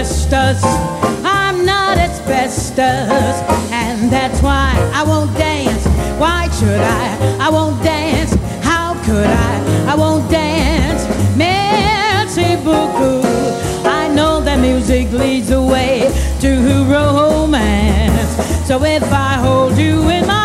asbestos. I'm not asbestos, and that's why I won't dance. Why should I won't dance. How could I won't dance. Merci beaucoup. I know that music leads the way to romance. So if I hold you in my